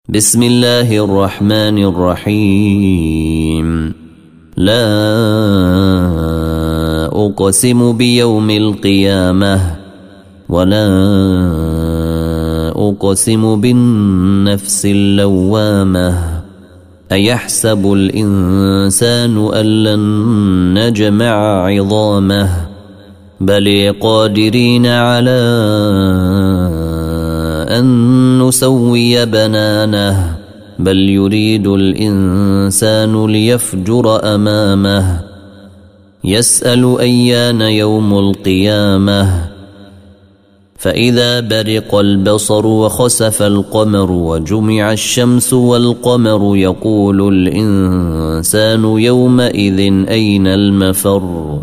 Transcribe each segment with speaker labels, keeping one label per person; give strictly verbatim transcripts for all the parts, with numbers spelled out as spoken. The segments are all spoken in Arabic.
Speaker 1: بسم الله الرحمن الرحيم. لا أقسم بيوم القيامة ولا أقسم بالنفس اللوامة أيحسب الإنسان أن لن نجمع عظامه بل قادرين على أن نسوي بنانه بل يريد الإنسان ليفجر أمامه يسأل أيان يوم القيامة فإذا برق البصر وخسف القمر وجمع الشمس والقمر يقول الإنسان يومئذ أين المفر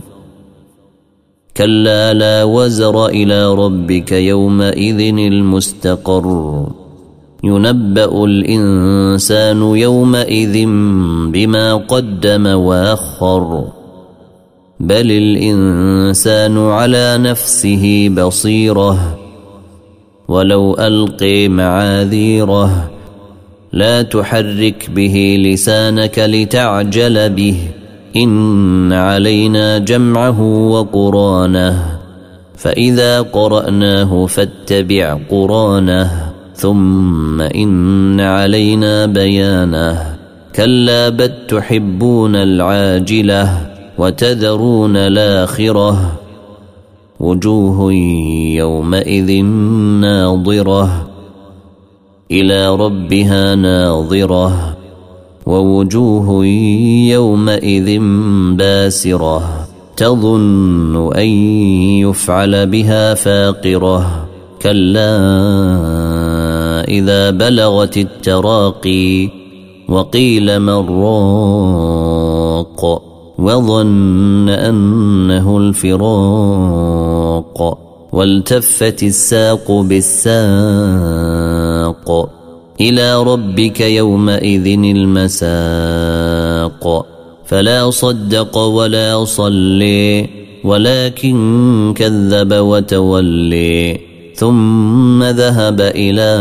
Speaker 1: كلا لا وزر إلى ربك يومئذ المستقر ينبأ الإنسان يومئذ بما قدم وأخر بل الإنسان على نفسه بصيرة ولو ألقي معاذيره لا تحرك به لسانك لتعجل به إن علينا جمعه وقرانه فإذا قرأناه فاتبع قرانه ثم إن علينا بيانه كلا بل تحبون العاجلة وتذرون الآخرة وجوه يومئذ ناظرة إلى ربها ناظرة ووجوه يومئذ باسرة تظن أن يفعل بها فاقرة كلا إذا بلغت التراقي وقيل من راق وظن أنه الفراق والتفت الساق بالساق إلى ربك يومئذ المساق فلا صدق ولا صلي ولكن كذب وتولي ثم ذهب إلى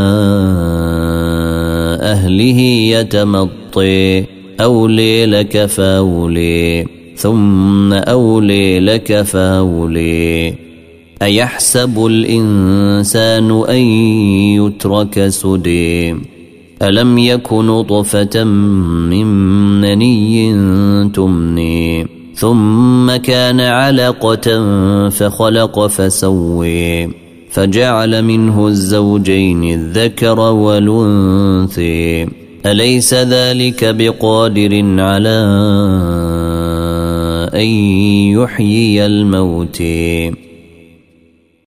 Speaker 1: أهله يتمطي أولي لك فاولي ثم أولي لك فاولي أيحسب الإنسان أن يترك سدى ألم يك نطفة من مني تمني ثم كان علقة فخلق فسوي فجعل منه الزوجين الذكر والأنثى أليس ذلك بقادر على أن يحيي الموتى